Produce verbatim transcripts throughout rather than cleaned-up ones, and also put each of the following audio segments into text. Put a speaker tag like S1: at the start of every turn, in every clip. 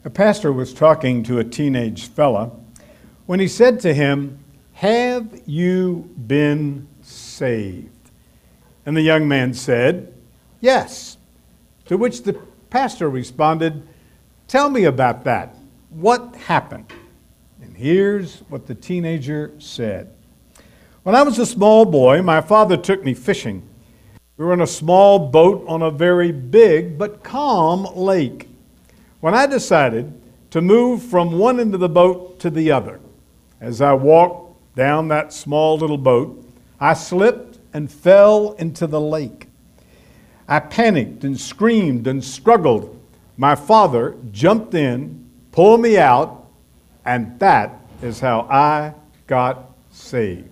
S1: A pastor was talking to a teenage fella when he said to him, "Have you been saved?" And the young man said, "Yes." To which the pastor responded, "Tell me about that. What happened?" And here's what the teenager said. "When I was a small boy, my father took me fishing. We were in a small boat on a very big but calm lake. When I decided to move from one end of the boat to the other, as I walked down that small little boat, I slipped and fell into the lake. I panicked and screamed and struggled. My father jumped in, pulled me out, and that is how I got saved."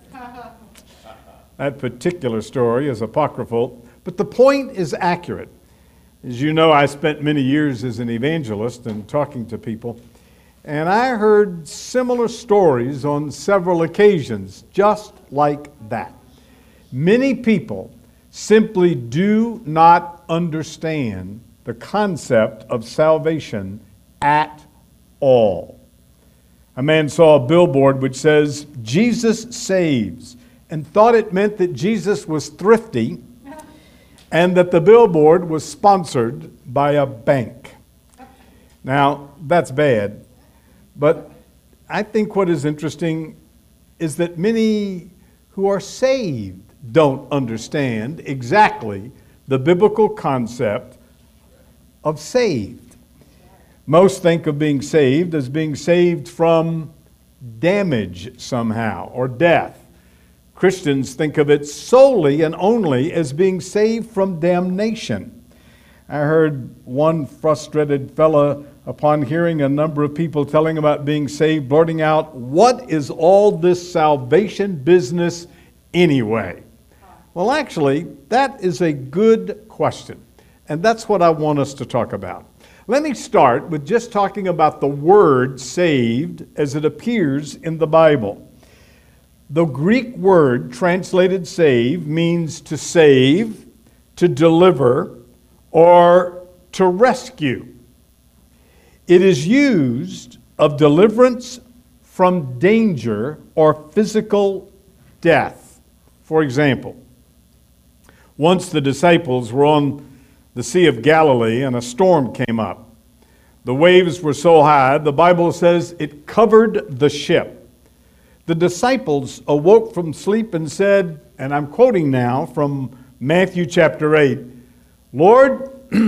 S1: That particular story is apocryphal, but the point is accurate. As you know, I spent many years as an evangelist and talking to people, and I heard similar stories on several occasions, just like that. Many people simply do not understand the concept of salvation at all. A man saw a billboard which says, "Jesus saves," and thought it meant that Jesus was thrifty and that the billboard was sponsored by a bank. Now, that's bad, but I think what is interesting is that many who are saved don't understand exactly the biblical concept of saved. Most think of being saved as being saved from damage somehow or death. Christians think of it solely and only as being saved from damnation. I heard one frustrated fellow, upon hearing a number of people telling about being saved, blurting out, "What is all this salvation business anyway?" Well, actually, that is a good question, and that's what I want us to talk about. Let me start with just talking about the word saved as it appears in the Bible. The Greek word translated save means to save, to deliver, or to rescue. It is used of deliverance from danger or physical death. For example, once the disciples were on the Sea of Galilee and a storm came up. The waves were so high, the Bible says it covered the ship. The disciples awoke from sleep and said, and I'm quoting now from Matthew chapter eight, "Lord,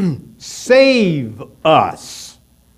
S1: save us."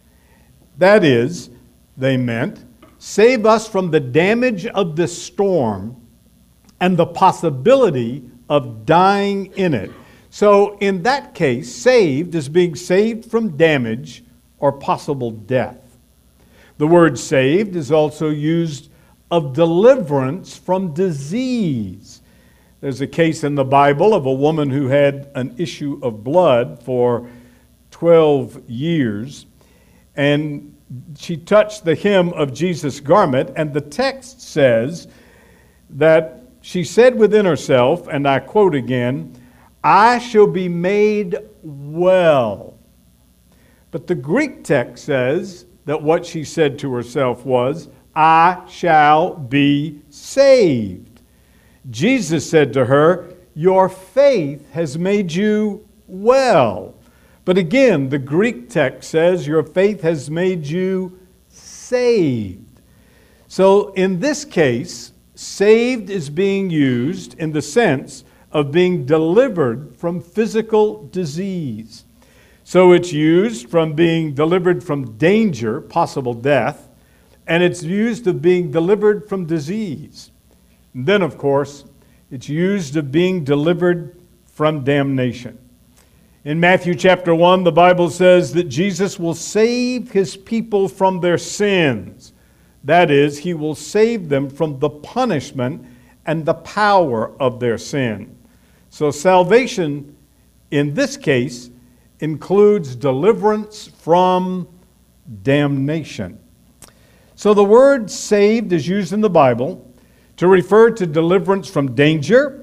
S1: That is, they meant, save us from the damage of this storm and the possibility of dying in it. So in that case, saved is being saved from damage or possible death. The word saved is also used of deliverance from disease. There's a case in the Bible of a woman who had an issue of blood for twelve years, and she touched the hem of Jesus' garment, and the text says that she said within herself, and I quote again, "I shall be made well." But the Greek text says that what she said to herself was, "I shall be saved." Jesus said to her, "Your faith has made you well." But again, the Greek text says, "Your faith has made you saved." So in this case, saved is being used in the sense of being delivered from physical disease. So it's used from being delivered from danger, possible death, and it's used of being delivered from disease. And then, of course, it's used of being delivered from damnation. In Matthew chapter one, the Bible says that Jesus will save his people from their sins. That is, he will save them from the punishment and the power of their sin. So salvation, in this case, includes deliverance from damnation. So the word saved is used in the Bible to refer to deliverance from danger,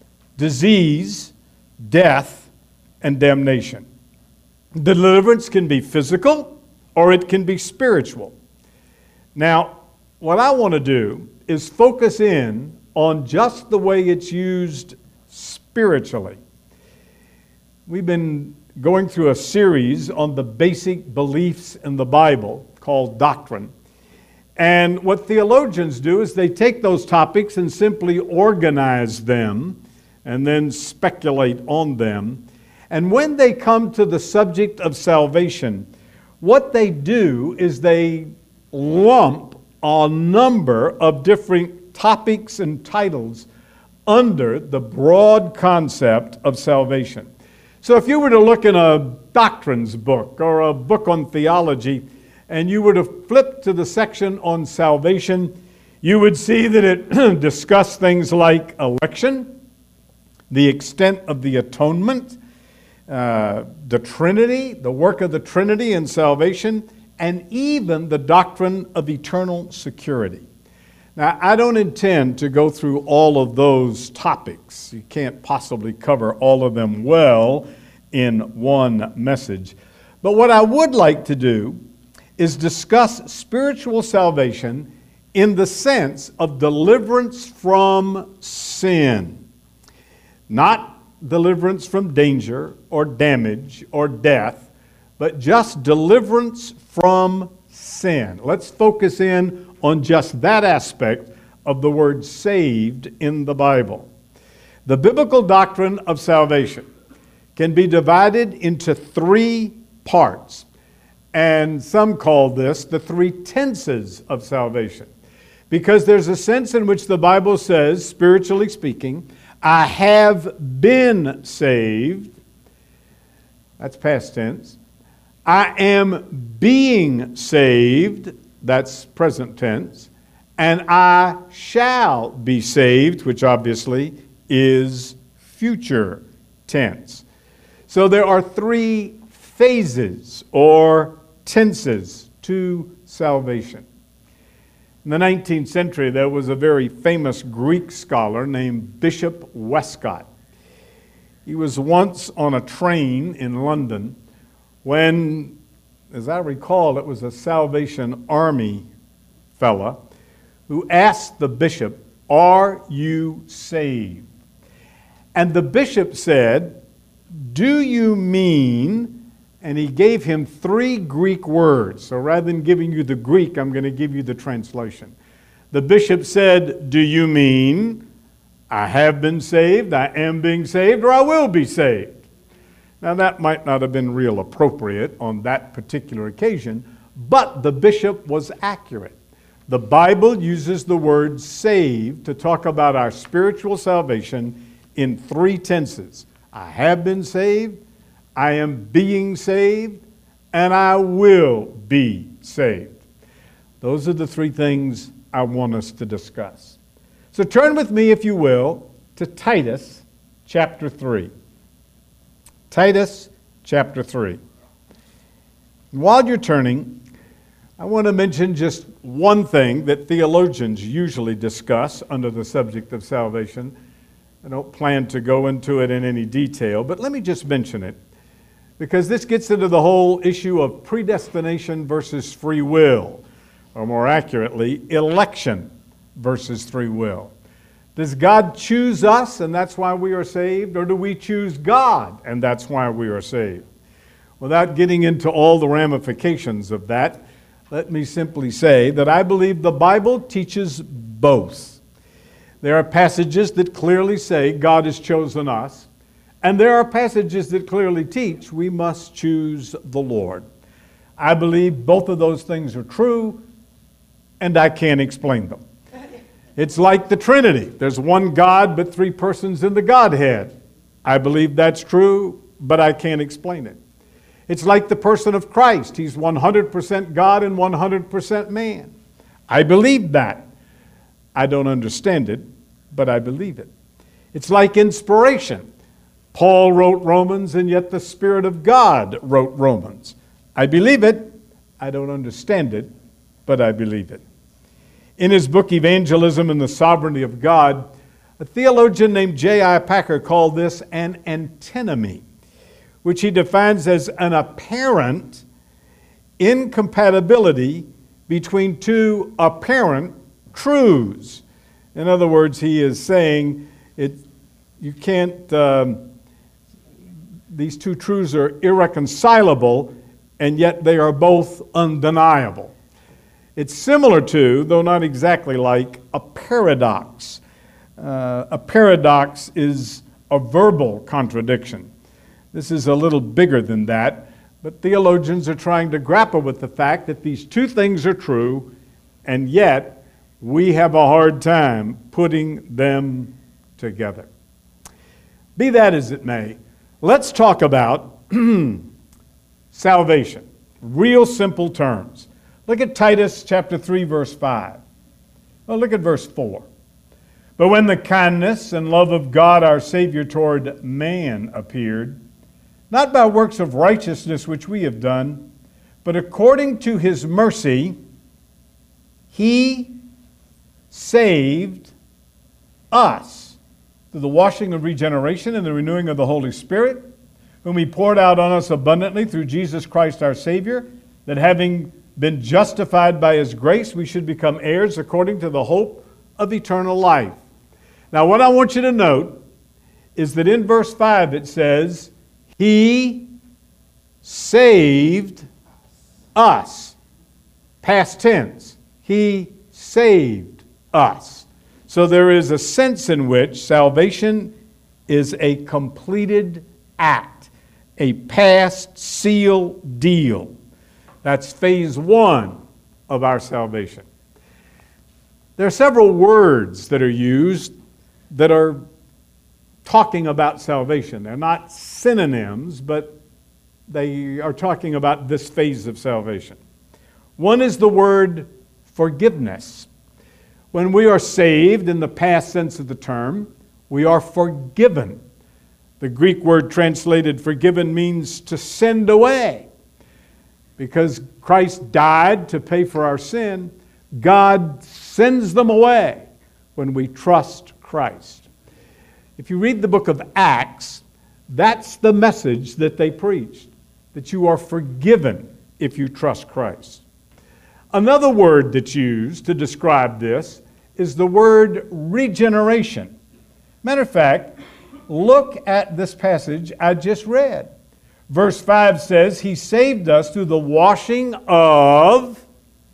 S1: disease, death, and damnation. Deliverance can be physical or it can be spiritual. Now, what I want to do is focus in on just the way it's used spiritually. We've been going through a series on the basic beliefs in the Bible called Doctrine. And what theologians do is they take those topics and simply organize them and then speculate on them. And when they come to the subject of salvation, what they do is they lump a number of different topics and titles under the broad concept of salvation. So if you were to look in a doctrines book or a book on theology, and you were to flip to the section on salvation, you would see that it discussed things like election, the extent of the atonement, uh, the Trinity, the work of the Trinity in salvation, and even the doctrine of eternal security. Now, I don't intend to go through all of those topics. You can't possibly cover all of them well in one message. But what I would like to do is discuss spiritual salvation in the sense of deliverance from sin. Not deliverance from danger or damage or death, but just deliverance from sin. Let's focus in on just that aspect of the word saved in the Bible. The biblical doctrine of salvation can be divided into three parts. And some call this the three tenses of salvation. Because there's a sense in which the Bible says, spiritually speaking, I have been saved. That's past tense. I am being saved. That's present tense. And I shall be saved, which obviously is future tense. So there are three phases or tenses to salvation. In the nineteenth century, there was a very famous Greek scholar named Bishop Westcott. He was once on a train in London when, as I recall, it was a Salvation Army fella who asked the bishop, "Are you saved?" And the bishop said, "Do you mean..." And he gave him three Greek words. So rather than giving you the Greek, I'm going to give you the translation. The bishop said, "Do you mean I have been saved, I am being saved, or I will be saved?" Now that might not have been real appropriate on that particular occasion, but the bishop was accurate. The Bible uses the word saved to talk about our spiritual salvation in three tenses. I have been saved, I am being saved, and I will be saved. Those are the three things I want us to discuss. So turn with me, if you will, to Titus chapter three. Titus chapter three. And while you're turning, I want to mention just one thing that theologians usually discuss under the subject of salvation. I don't plan to go into it in any detail, but let me just mention it, because this gets into the whole issue of predestination versus free will, or more accurately, election versus free will. Does God choose us and that's why we are saved, or do we choose God and that's why we are saved? Without getting into all the ramifications of that, let me simply say that I believe the Bible teaches both. There are passages that clearly say God has chosen us, and there are passages that clearly teach we must choose the Lord. I believe both of those things are true, and I can't explain them. It's like the Trinity. There's one God, but three persons in the Godhead. I believe that's true, but I can't explain it. It's like the person of Christ. He's one hundred percent God and one hundred percent man. I believe that. I don't understand it, but I believe it. It's like inspiration. Paul wrote Romans, and yet the Spirit of God wrote Romans. I believe it. I don't understand it, but I believe it. In his book, Evangelism and the Sovereignty of God, a theologian named J I Packer called this an antinomy, which he defines as an apparent incompatibility between two apparent truths. In other words, he is saying it, you can't, um, these two truths are irreconcilable, and yet they are both undeniable. It's similar to, though not exactly like, a paradox. Uh, a paradox is a verbal contradiction. This is a little bigger than that, but theologians are trying to grapple with the fact that these two things are true, and yet we have a hard time putting them together. Be that as it may, let's talk about salvation. Real simple terms. Look at Titus chapter three, verse five. Well, look at verse four. But when the kindness and love of God our Savior toward man appeared, not by works of righteousness which we have done, but according to his mercy, he saved us through the washing of regeneration and the renewing of the Holy Spirit, whom he poured out on us abundantly through Jesus Christ our Savior, that having been justified by his grace, we should become heirs according to the hope of eternal life. Now, what I want you to note is that in verse five it says, he saved us. Past tense. He saved us. So there is a sense in which salvation is a completed act, a past seal deal. That's phase one of our salvation. There are several words that are used that are talking about salvation. They're not synonyms, but they are talking about this phase of salvation. One is the word forgiveness. When we are saved, in the past sense of the term, we are forgiven. The Greek word translated forgiven means to send away. Because Christ died to pay for our sin, God sends them away when we trust Christ. If you read the book of Acts, that's the message that they preached, that you are forgiven if you trust Christ. Another word that's used to describe this is the word regeneration. Matter of fact, look at this passage I just read. Verse five says, he saved us through the washing of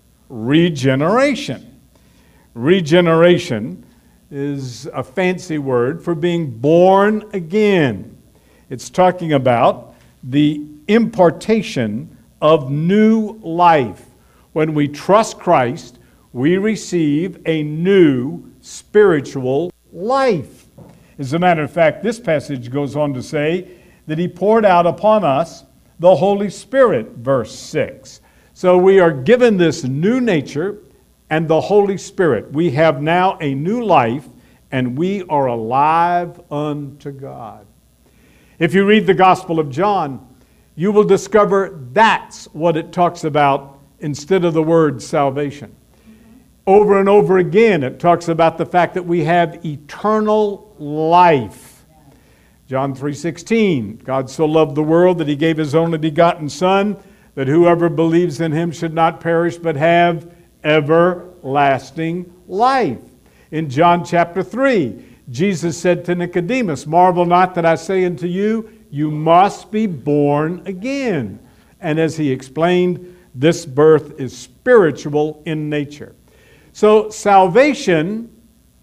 S1: regeneration. Regeneration is a fancy word for being born again. It's talking about the impartation of new life. When we trust Christ, we receive a new spiritual life. As a matter of fact, this passage goes on to say that he poured out upon us the Holy Spirit, verse six. So we are given this new nature and the Holy Spirit. We have now a new life, and we are alive unto God. If you read the Gospel of John, you will discover that's what it talks about instead of the word salvation. Over and over again, it talks about the fact that we have eternal life. John three sixteen, God so loved the world that he gave his only begotten Son, that whoever believes in him should not perish but have everlasting life. In John chapter three, Jesus said to Nicodemus, marvel not that I say unto you, you must be born again. And as he explained, this birth is spiritual in nature. So salvation,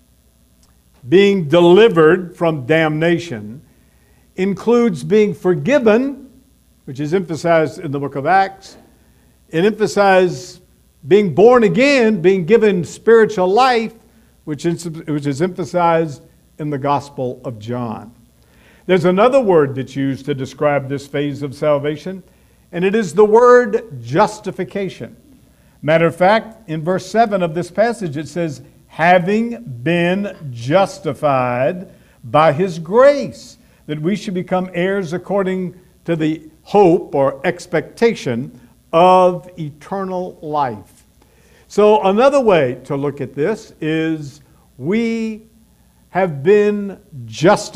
S1: being delivered from damnation, includes being forgiven, which is emphasized in the book of Acts. It emphasizes being born again, being given spiritual life, which is, which is emphasized in the Gospel of John. There's another word that's used to describe this phase of salvation, and it is the word justification. Matter of fact, in verse seven of this passage it says, having been justified by his grace, that we should become heirs according to the hope or expectation of eternal life. So another way to look at this is we have been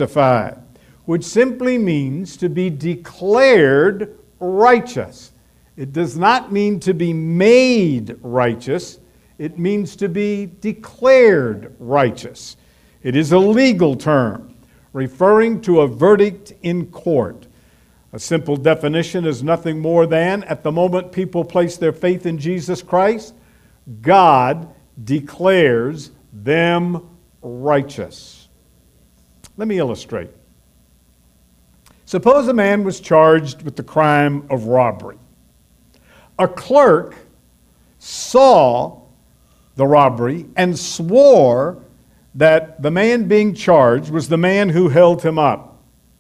S1: justified, which simply means to be declared righteous. It does not mean to be made righteous. It means to be declared righteous. It is a legal term, referring to a verdict in court. A simple definition is nothing more than, at the moment people place their faith in Jesus Christ, God declares them righteous. Let me illustrate. Suppose a man was charged with the crime of robbery. A clerk saw the robbery and swore that the man being charged was the man who held him up.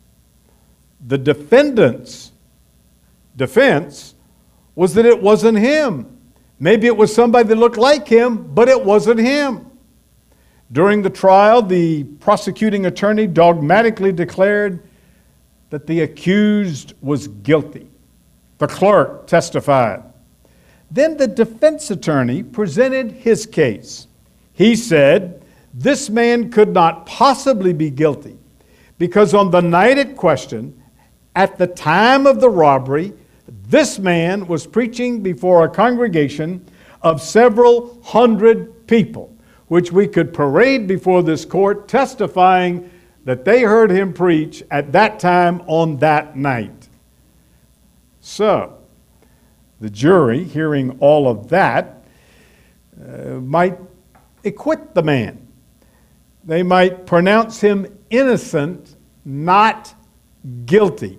S1: The defendant's defense was that it wasn't him. Maybe it was somebody that looked like him, but it wasn't him. During the trial, the prosecuting attorney dogmatically declared that the accused was guilty. The clerk testified. Then the defense attorney presented his case. He said, this man could not possibly be guilty because on the night at question, at the time of the robbery, this man was preaching before a congregation of several hundred people, which we could parade before this court, testifying that they heard him preach at that time on that night. So, the jury, hearing all of that, uh, might acquit the man. They might pronounce him innocent, not guilty,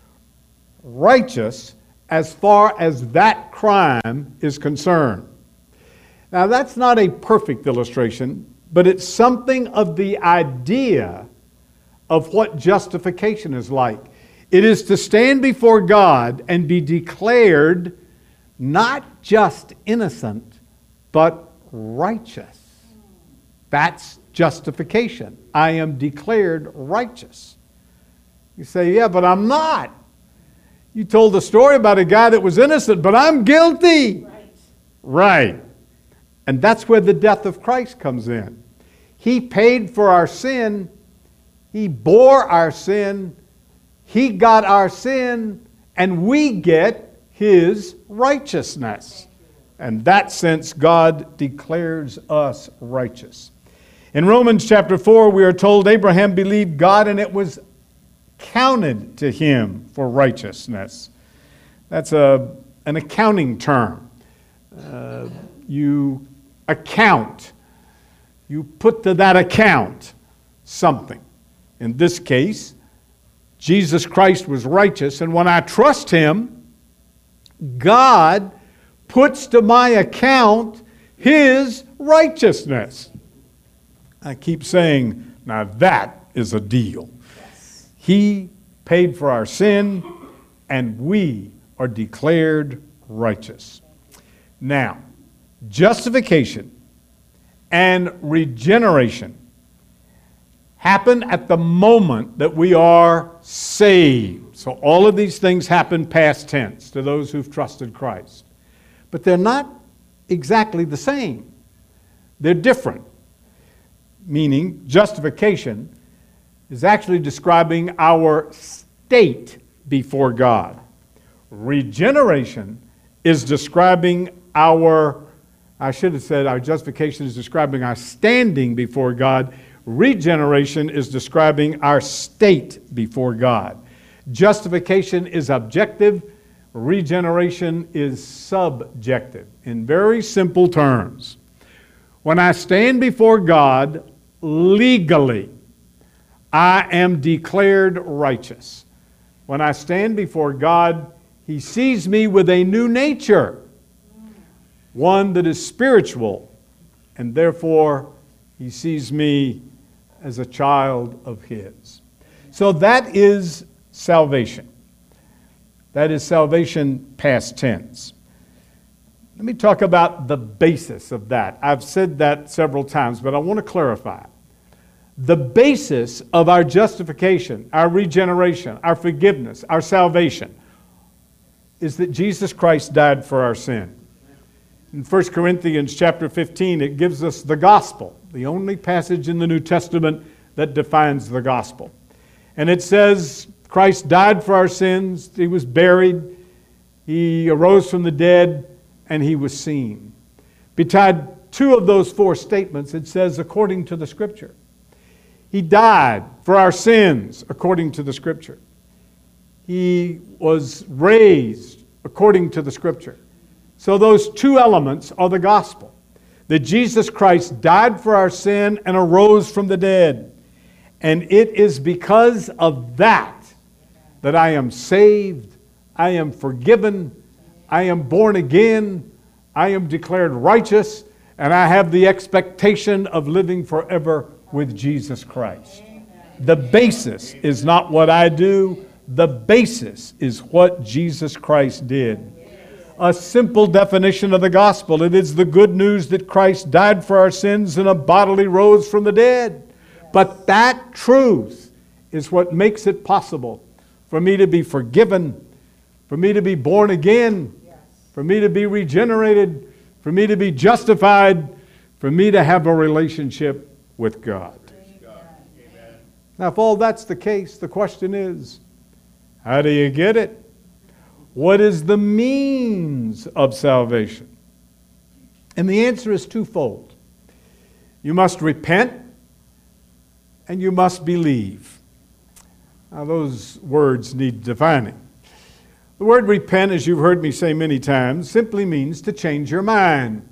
S1: righteous as far as that crime is concerned. Now, that's not a perfect illustration, but it's something of the idea of what justification is like. It is to stand before God and be declared not just innocent, but righteous. That's justification. I am declared righteous. You say, yeah, but I'm not. You told the story about a guy that was innocent, but I'm guilty. Right. Right. And that's where the death of Christ comes in. He paid for our sin. He bore our sin. He got our sin, and we get His righteousness. In that sense, God declares us righteous. In Romans chapter four, we are told Abraham believed God and it was counted to him for righteousness. That's a, an accounting term. Uh, you account. You put to that account something. In this case, Jesus Christ was righteous, and when I trust Him, God puts to my account His righteousness. I keep saying, now that is a deal. Yes. He paid for our sin, and we are declared righteous. Now, justification and regeneration happen at the moment that we are saved. So all of these things happen past tense to those who've trusted Christ. But they're not exactly the same. They're different. Meaning, justification is actually describing our state before God. Regeneration is describing our, I should have said our justification is describing our standing before God. Regeneration is describing our state before God. Justification is objective. Regeneration is subjective. In very simple terms, when I stand before God legally, I am declared righteous. When I stand before God, He sees me with a new nature, one that is spiritual, and therefore He sees me as a child of His. So that is salvation. That is salvation past tense. Let me talk about the basis of that. I've said that several times, but I want to clarify. The basis of our justification, our regeneration, our forgiveness, our salvation is that Jesus Christ died for our sin. In First Corinthians chapter fifteen, it gives us the gospel, the only passage in the New Testament that defines the gospel. And it says Christ died for our sins, He was buried, He arose from the dead, and he was seen. Beside two of those four statements, it says, according to the Scripture. He died for our sins, according to the Scripture. He was raised, according to the Scripture. So those two elements are the gospel. That Jesus Christ died for our sin and arose from the dead. And it is because of that that I am saved, I am forgiven, I am born again, I am declared righteous, and I have the expectation of living forever with Jesus Christ. The basis is not what I do, the basis is what Jesus Christ did. A simple definition of the gospel: it is the good news that Christ died for our sins and a bodily rose from the dead. But that truth is what makes it possible for me to be forgiven, for me to be born again, for me to be regenerated, for me to be justified, for me to have a relationship with God. Amen. Now, if all that's the case, the question is, how do you get it? What is the means of salvation? And the answer is twofold. You must repent and you must believe. Now, those words need defining. The word repent, as you've heard me say many times, simply means to change your mind.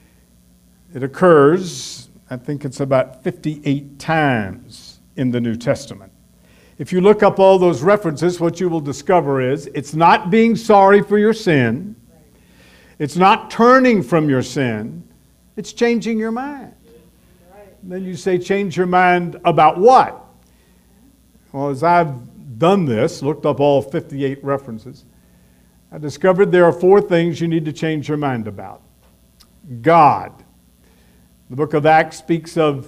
S1: It occurs, I think it's about fifty-eight times in the New Testament. If you look up all those references, what you will discover is it's not being sorry for your sin. It's not turning from your sin. It's changing your mind. Then you say, change your mind about what? Well, as I've done this, looked up all fifty-eight references, I discovered there are four things you need to change your mind about. God. The book of Acts speaks of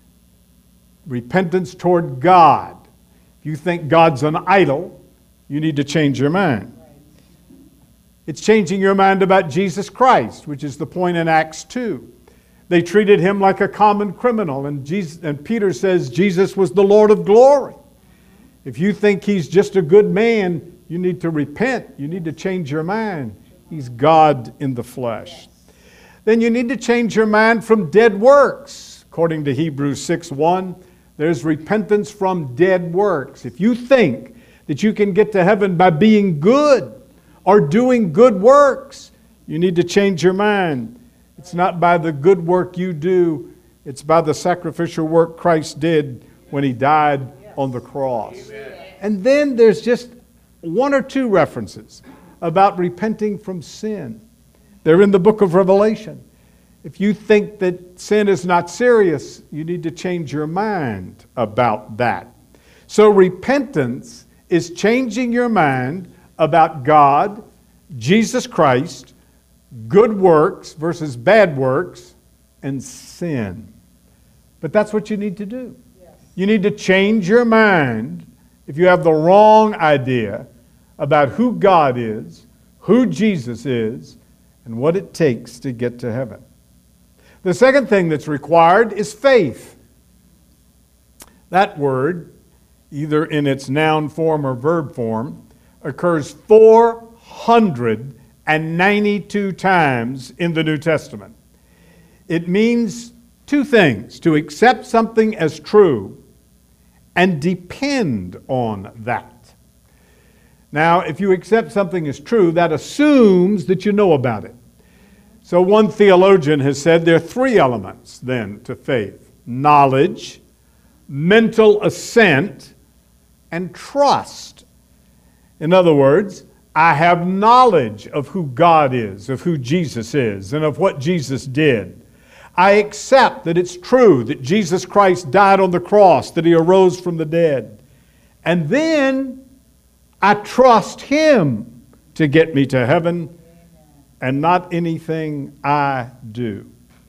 S1: repentance toward God. If you think God's an idol, you need to change your mind. It's changing your mind about Jesus Christ, which is the point in Acts two. They treated him like a common criminal, and, Jesus, and Peter says Jesus was the Lord of glory. If you think he's just a good man, you need to repent. You need to change your mind. He's God in the flesh. Then you need to change your mind from dead works. According to Hebrews six one, there's repentance from dead works. If you think that you can get to heaven by being good or doing good works, you need to change your mind. It's not by the good work you do, it's by the sacrificial work Christ did when he died on the cross. Amen. And then there's just one or two references about repenting from sin. They're in the book of Revelation. If you think that sin is not serious, you need to change your mind about that. So repentance is changing your mind about God, Jesus Christ, good works versus bad works, and sin. But that's what you need to do. Yes. You need to change your mind if you have the wrong idea about who God is, who Jesus is, and what it takes to get to heaven. The second thing that's required is faith. That word, either in its noun form or verb form, occurs four hundred ninety-two times in the New Testament. It means two things: to accept something as true and depend on that. Now, if you accept something as true, that assumes that you know about it. So one theologian has said there are three elements then to faith: knowledge, mental assent, and trust. In other words, I have knowledge of who God is, of who Jesus is, and of what Jesus did. I accept that it's true that Jesus Christ died on the cross, that he arose from the dead. And then I trust him to get me to heaven, and not anything I do.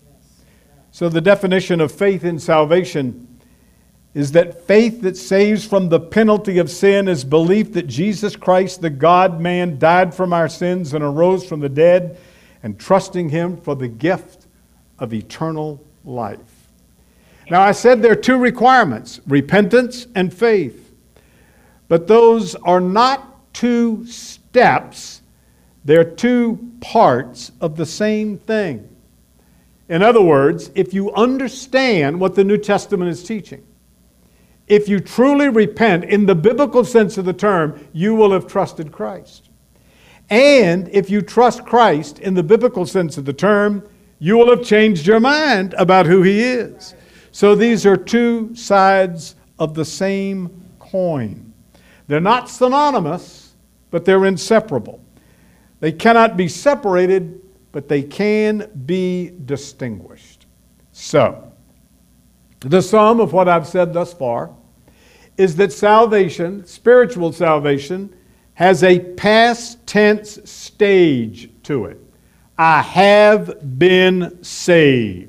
S1: So the definition of faith in salvation is that faith that saves from the penalty of sin is belief that Jesus Christ, the God-man, died from our sins and arose from the dead, and trusting him for the gift of eternal life. Now, I said there are two requirements: repentance and faith. But those are not two steps They're two parts of the same thing. In other words, if you understand what the New Testament is teaching, if you truly repent in the biblical sense of the term, you will have trusted Christ. And if you trust Christ in the biblical sense of the term, you will have changed your mind about who He is. So these are two sides of the same coin. They're not synonymous, but they're inseparable. They cannot be separated, but they can be distinguished. So, the sum of what I've said thus far is that salvation, spiritual salvation, has a past tense stage to it. I have been saved.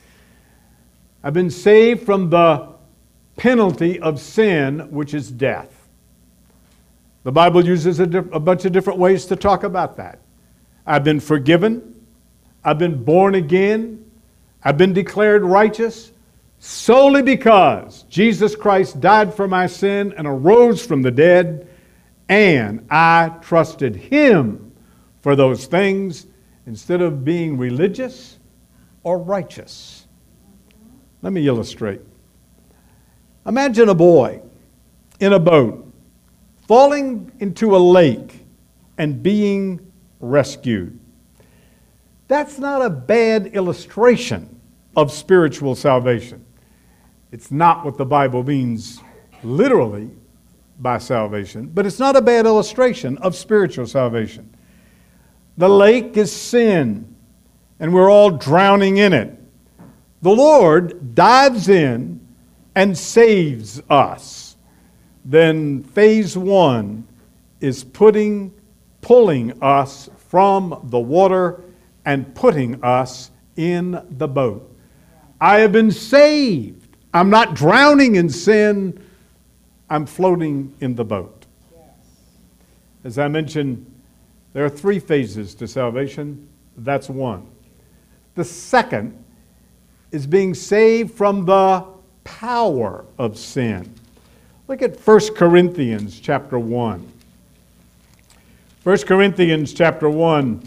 S1: I've been saved from the penalty of sin, which is death. The Bible uses a, diff- a bunch of different ways to talk about that. I've been forgiven. I've been born again. I've been declared righteous solely because Jesus Christ died for my sin and arose from the dead, and I trusted Him for those things instead of being religious or righteous. Let me illustrate. Imagine a boy in a boat falling into a lake and being rescued. That's not a bad illustration of spiritual salvation. It's not what the Bible means literally by salvation, but it's not a bad illustration of spiritual salvation. The lake is sin, and we're all drowning in it. The Lord dives in and saves us. Then phase one is putting, pulling us from the water and putting us in the boat. I have been saved. I'm not drowning in sin. I'm floating in the boat. As I mentioned, there are three phases to salvation. That's one. The second is being saved from the power of sin. Look at First Corinthians chapter one. First Corinthians chapter one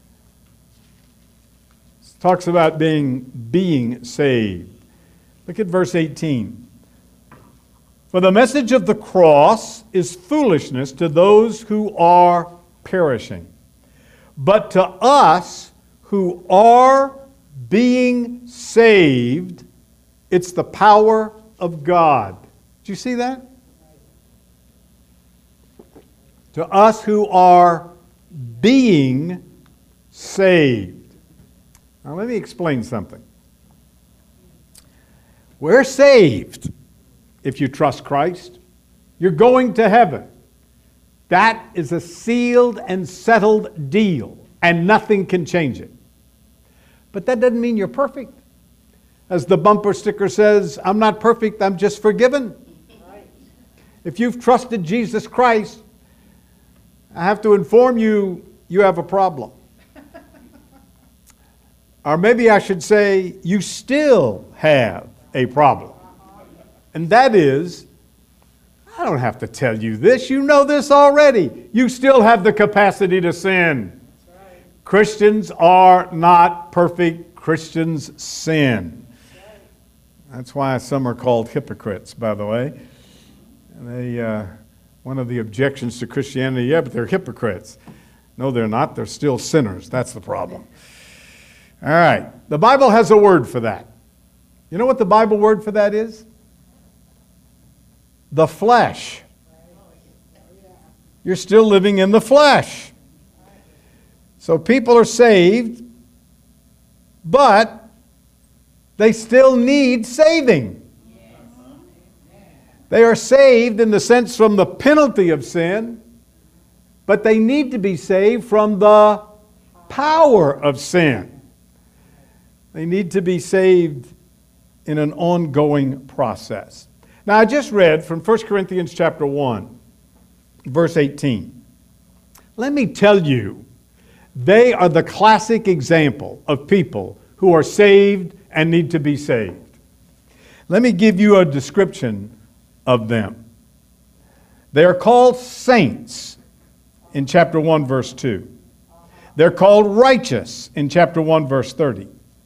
S1: talks about being, being saved. Look at verse eighteen. For the message of the cross is foolishness to those who are perishing. But to us who are being saved, it's the power of God. Do you see that? To us who are being saved. Now let me explain something. We're saved if you trust Christ. You're going to heaven. That is a sealed and settled deal, and nothing can change it. But that doesn't mean you're perfect. As the bumper sticker says, I'm not perfect, I'm just forgiven. If you've trusted Jesus Christ, I have to inform you, you have a problem. Or maybe I should say, you still have a problem. And that is, I don't have to tell you this. You know this already. You still have the capacity to sin. That's right. Christians are not perfect. Christians sin. That's right. That's why some are called hypocrites, by the way. And they, uh, one of the objections to Christianity, yeah, but they're hypocrites. No, they're not. They're still sinners. That's the problem. All right. The Bible has a word for that. You know what the Bible word for that is? The flesh. You're still living in the flesh. So people are saved, but they still need saving. They are saved in the sense from the penalty of sin, but they need to be saved from the power of sin. They need to be saved in an ongoing process. Now, I just read from First Corinthians chapter one, verse eighteen. Let me tell you, they are the classic example of people who are saved and need to be saved. Let me give you a description of them. They are called saints in chapter one, verse two. They're called righteous in chapter one, verse thirty.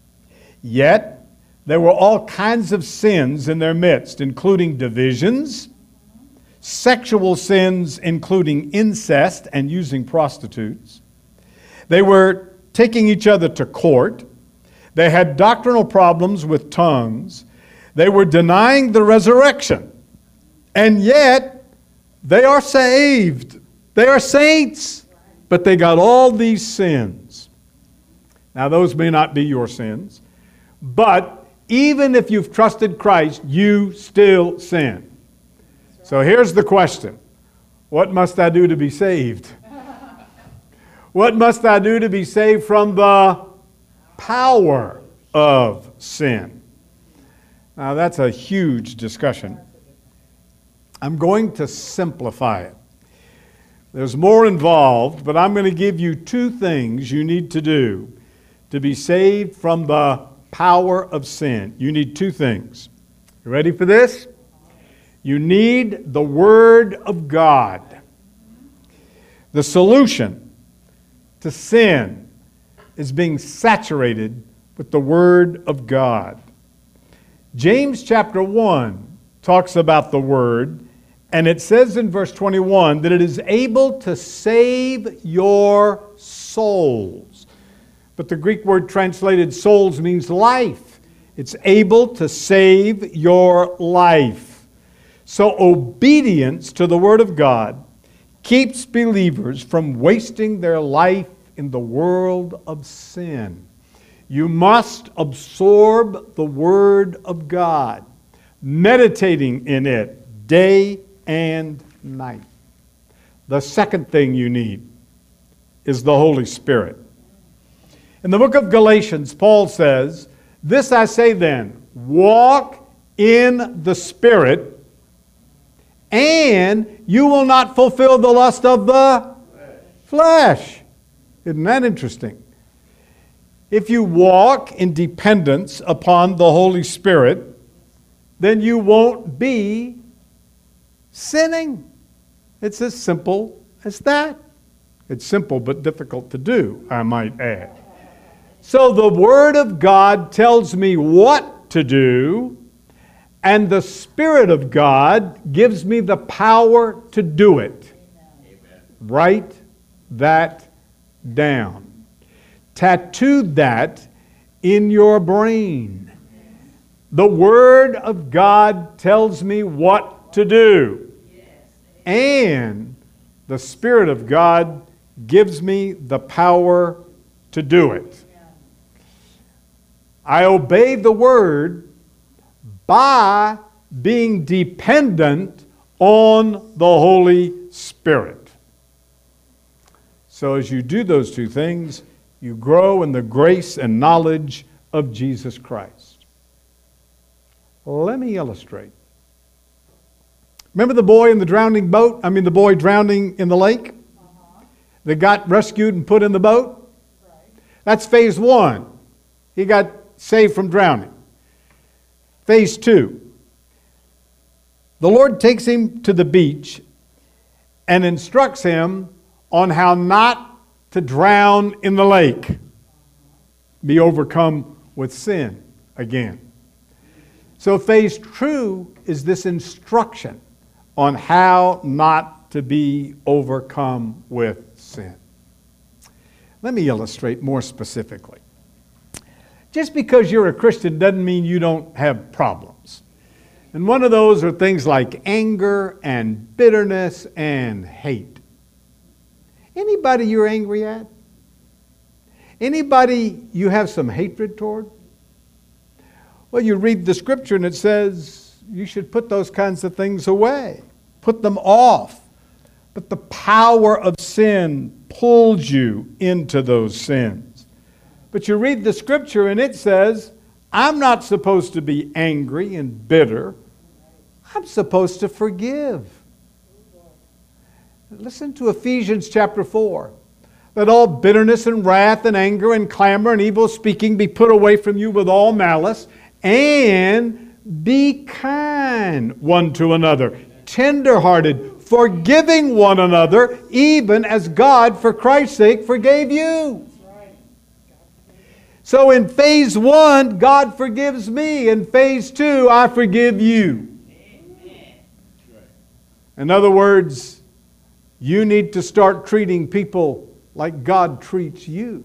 S1: Yet there were all kinds of sins in their midst, including divisions, sexual sins, including incest and using prostitutes. They were taking each other to court. They had doctrinal problems with tongues. They were denying the resurrection. And yet, they are saved. They are saints. But they got all these sins. Now, those may not be your sins. But even if you've trusted Christ, you still sin. So here's the question. What must I do to be saved? What must I do to be saved from the power of sin? Now, that's a huge discussion. I'm going to simplify it. There's more involved, but I'm going to give you two things you need to do to be saved from the power of sin. You need two things. You ready for this? You need the Word of God. The solution to sin is being saturated with the Word of God. James chapter one talks about the Word, and it says in verse twenty-one that it is able to save your souls. But the Greek word translated souls means life. It's able to save your life. So obedience to the Word of God keeps believers from wasting their life in the world of sin. You must absorb the Word of God, meditating in it day and night. The second thing you need is the Holy Spirit. In the book of Galatians, Paul says, "This I say then, walk in the Spirit, and you will not fulfill the lust of the flesh." Isn't that interesting? If you walk in dependence upon the Holy Spirit, then you won't be sinning. It's as simple as that. It's simple but difficult to do, I might add. So the Word of God tells me what to do, and the Spirit of God gives me the power to do it. Amen. Write that down. Tattoo that in your brain. The Word of God tells me what to do. And the Spirit of God gives me the power to do it. I obey the Word by being dependent on the Holy Spirit. So as you do those two things, you grow in the grace and knowledge of Jesus Christ. Let me illustrate. Remember the boy in the drowning boat? I mean the boy drowning in the lake? Uh-huh. That got rescued and put in the boat? Right. That's phase one. He got saved from drowning. Phase two. The Lord takes him to the beach and instructs him on how not to drown in the lake, be overcome with sin again. So phase two is this instruction on how not to be overcome with sin. Let me illustrate more specifically. Just because you're a Christian doesn't mean you don't have problems. And one of those are things like anger and bitterness and hate. Anybody you're angry at? Anybody you have some hatred toward? Well, you read the Scripture and it says you should put those kinds of things away. Put them off. But the power of sin pulls you into those sins. But you read the Scripture and it says, I'm not supposed to be angry and bitter. I'm supposed to forgive. Listen to Ephesians chapter four. Let all bitterness and wrath and anger and clamor and evil speaking be put away from you with all malice, and be kind one to another, tender-hearted, forgiving one another, even as God, for Christ's sake, forgave you. So in phase one, God forgives me. In phase two, I forgive you. In other words, you need to start treating people like God treats you.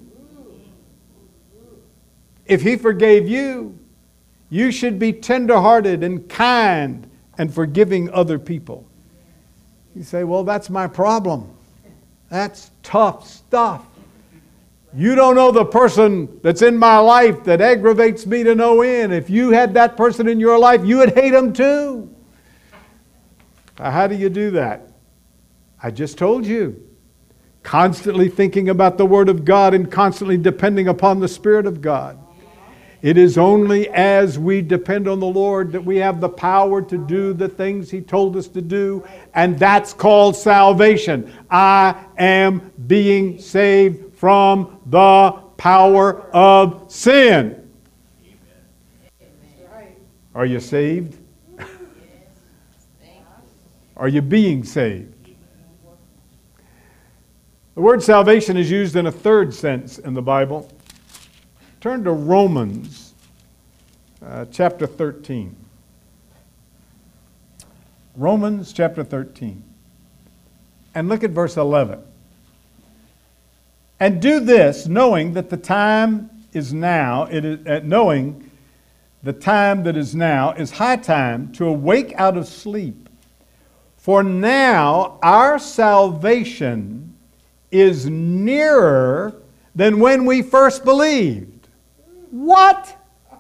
S1: If He forgave you, you should be tenderhearted and kind and forgiving other people. You say, well, that's my problem. That's tough stuff. You don't know the person that's in my life that aggravates me to no end. If you had that person in your life, you would hate them too. How do you do that? I just told you. Constantly thinking about the Word of God and constantly depending upon the Spirit of God. It is only as we depend on the Lord that we have the power to do the things He told us to do, and that's called salvation. I am being saved from the power of sin. Are you saved? Are you being saved? The word salvation is used in a third sense in the Bible. Turn to Romans uh, chapter thirteen. Romans chapter thirteen. And look at verse eleven. And do this, knowing that the time is now, it is, uh, knowing the time that is now is high time to awake out of sleep. For now our salvation is nearer than when we first believed. What?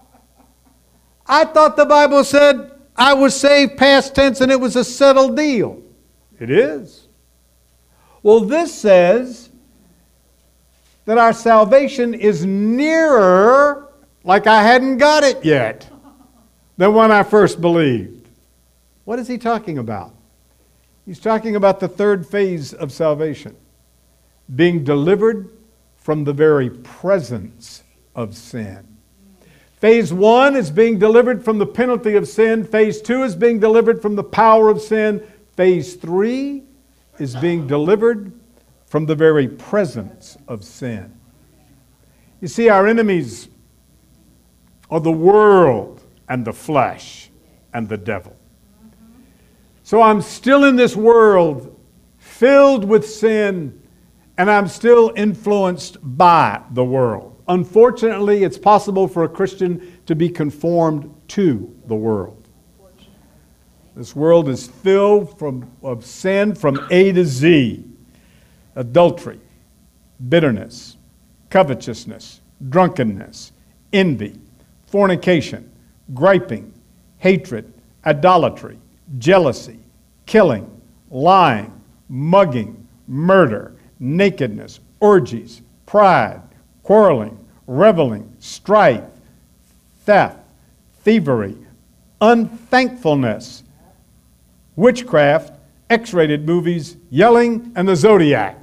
S1: I thought the Bible said I was saved past tense and it was a settled deal. It is. Well, this says that our salvation is nearer, like I hadn't got it yet, than when I first believed. What is he talking about? He's talking about the third phase of salvation, being delivered from the very presence of sin. Phase one is being delivered from the penalty of sin. Phase two is being delivered from the power of sin. Phase three is being delivered from the very presence of sin. You see, our enemies are the world and the flesh and the devil. So I'm still in this world filled with sin, and I'm still influenced by the world. Unfortunately, it's possible for a Christian to be conformed to the world. This world is filled from, of sin from A to Z. Adultery, bitterness, covetousness, drunkenness, envy, fornication, griping, hatred, idolatry, jealousy, killing, lying, mugging, murder, nakedness, orgies, pride, quarreling, reveling, strife, theft, thievery, unthankfulness, witchcraft, X-rated movies, yelling, and the Zodiac.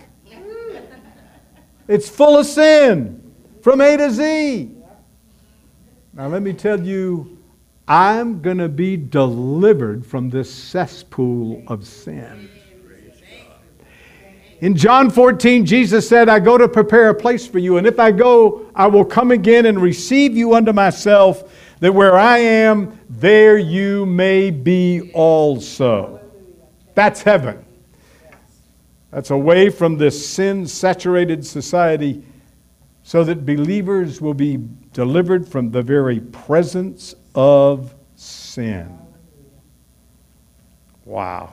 S1: It's full of sin from A to Z. Now let me tell you, I'm going to be delivered from this cesspool of sin. In John fourteen, Jesus said, I go to prepare a place for you, and if I go, I will come again and receive you unto myself, that where I am, there you may be also. That's heaven. That's away from this sin-saturated society, so that believers will be delivered from the very presence of sin. Wow.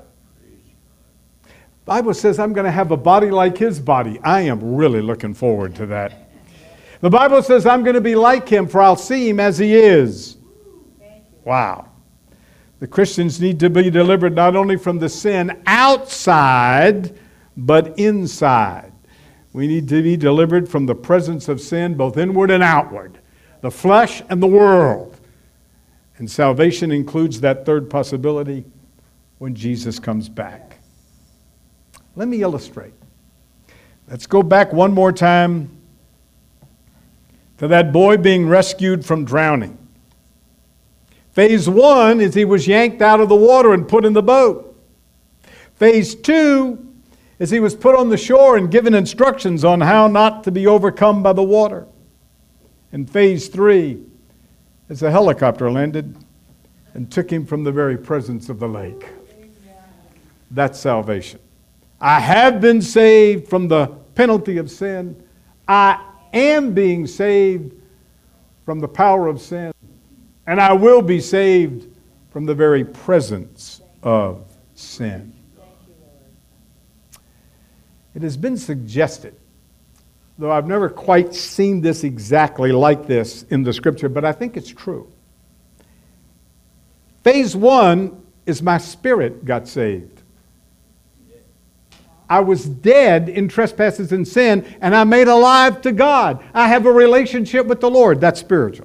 S1: The Bible says I'm going to have a body like His body. I am really looking forward to that. The Bible says I'm going to be like Him, for I'll see Him as He is. Wow. The Christians need to be delivered not only from the sin outside, but inside. We need to be delivered from the presence of sin, both inward and outward, the flesh and the world. And salvation includes that third possibility when Jesus comes back. Let me illustrate. Let's go back one more time to that boy being rescued from drowning. Phase one is he was yanked out of the water and put in the boat. Phase two is he was put on the shore and given instructions on how not to be overcome by the water. And phase three is a helicopter landed and took him from the very presence of the lake. That's salvation. I have been saved from the penalty of sin. I am being saved from the power of sin. And I will be saved from the very presence of sin. It has been suggested, though I've never quite seen this exactly like this in the Scripture, but I think it's true. Phase one is my spirit got saved. I was dead in trespasses and sin, and I'm made alive to God. I have a relationship with the Lord. That's spiritual.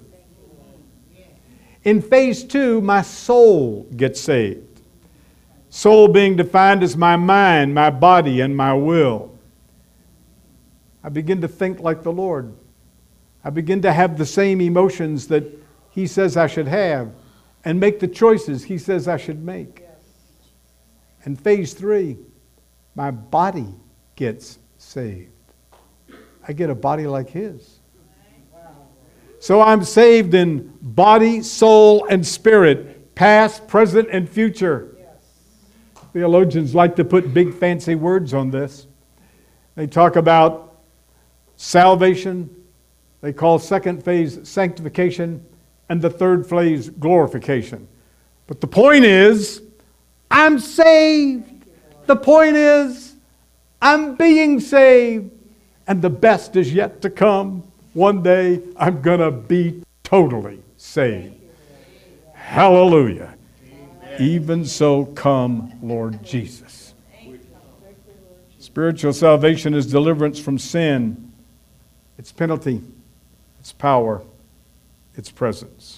S1: In phase two, my soul gets saved. Soul being defined as my mind, my body, and my will. I begin to think like the Lord. I begin to have the same emotions that He says I should have and make the choices He says I should make. And phase three, my body gets saved. I get a body like His. So I'm saved in body, soul, and spirit, past, present, and future. Theologians like to put big fancy words on this. They talk about salvation. They call second phase sanctification, and the third phase glorification. But the point is, I'm saved. The point is, I'm being saved. And the best is yet to come. One day, I'm going to be totally saved. Hallelujah. Amen. Even so, come, Lord Jesus. Spiritual salvation is deliverance from sin, its penalty, its power, its presence.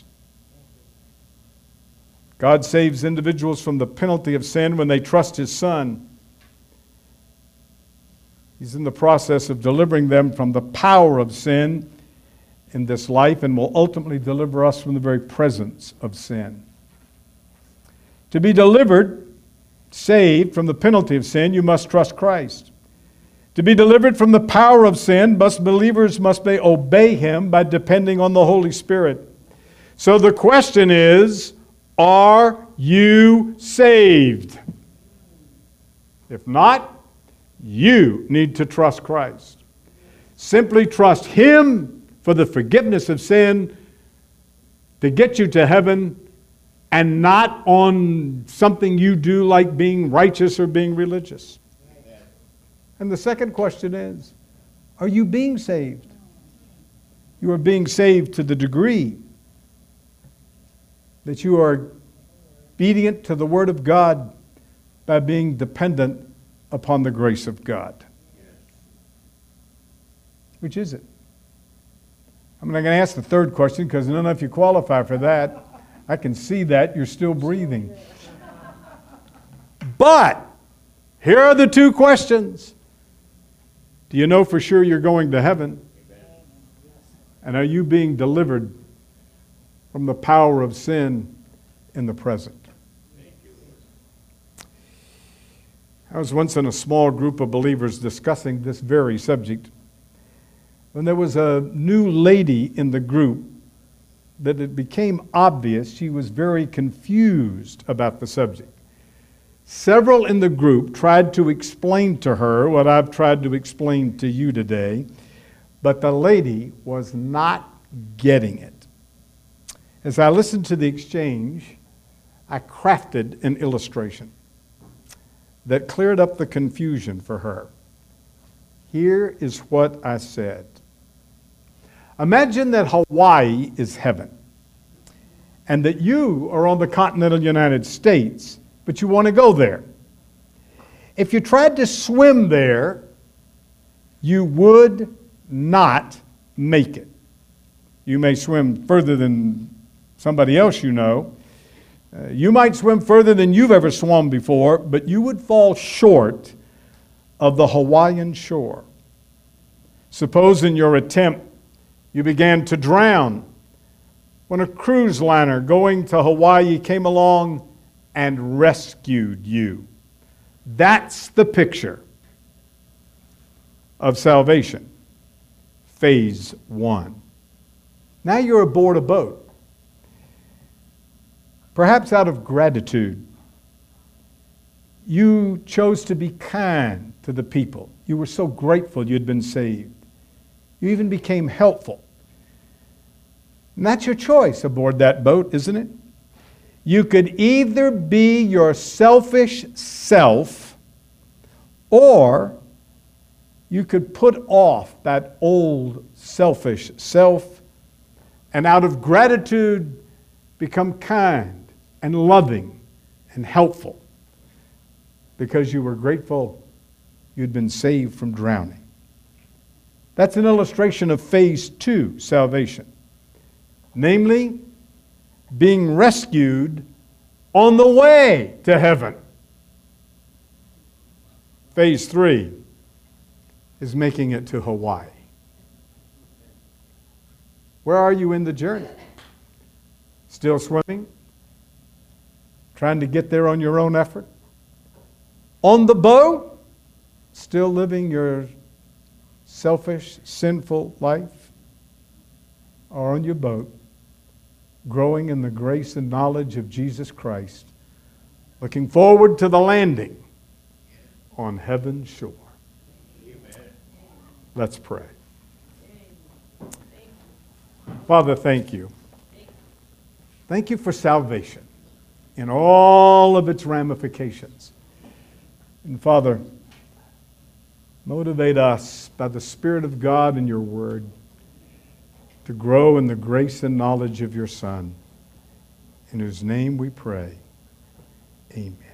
S1: God saves individuals from the penalty of sin when they trust His Son. He's in the process of delivering them from the power of sin in this life and will ultimately deliver us from the very presence of sin. To be delivered, saved from the penalty of sin, you must trust Christ. To be delivered from the power of sin, must, believers must obey Him by depending on the Holy Spirit. So the question is, are you saved? If not, you need to trust Christ. Simply trust Him for the forgiveness of sin to get you to heaven, and not on something you do like being righteous or being religious. Amen. And the second question is, are you being saved? You are being saved to the degree that you are obedient to the Word of God by being dependent upon the grace of God. Which is it? I'm not going to ask the third question because I don't know if you qualify for that. I can see that you're still breathing. But here are the two questions. Do you know for sure you're going to heaven? And are you being delivered from the power of sin in the present? I was once in a small group of believers discussing this very subject when there was a new lady in the group that it became obvious she was very confused about the subject. Several in the group tried to explain to her what I've tried to explain to you today, but the lady was not getting it. As I listened to the exchange, I crafted an illustration that cleared up the confusion for her. Here is what I said. Imagine that Hawaii is heaven, and that you are on the continental United States, but you want to go there. If you tried to swim there, you would not make it. You may swim further than somebody else you know. Uh, you might swim further than you've ever swum before, but you would fall short of the Hawaiian shore. Suppose in your attempt you began to drown when a cruise liner going to Hawaii came along and rescued you. That's the picture of salvation. Phase one. Now you're aboard a boat. Perhaps out of gratitude, you chose to be kind to the people. You were so grateful you'd been saved. You even became helpful. And that's your choice aboard that boat, isn't it? You could either be your selfish self, or you could put off that old selfish self and out of gratitude become kind and loving and helpful because you were grateful you'd been saved from drowning. That's an illustration of phase two salvation. Namely, being rescued on the way to heaven. Phase three is making it to Hawaii. Where are you in the journey? Still swimming? Trying to get there on your own effort? On the boat? Still living your selfish, sinful life? Or on your boat, growing in the grace and knowledge of Jesus Christ, looking forward to the landing on heaven's shore? Amen. Let's pray. Father, thank you. Thank you for salvation in all of its ramifications. And Father, motivate us by the Spirit of God and your word to grow in the grace and knowledge of your Son, in whose name we pray. Amen.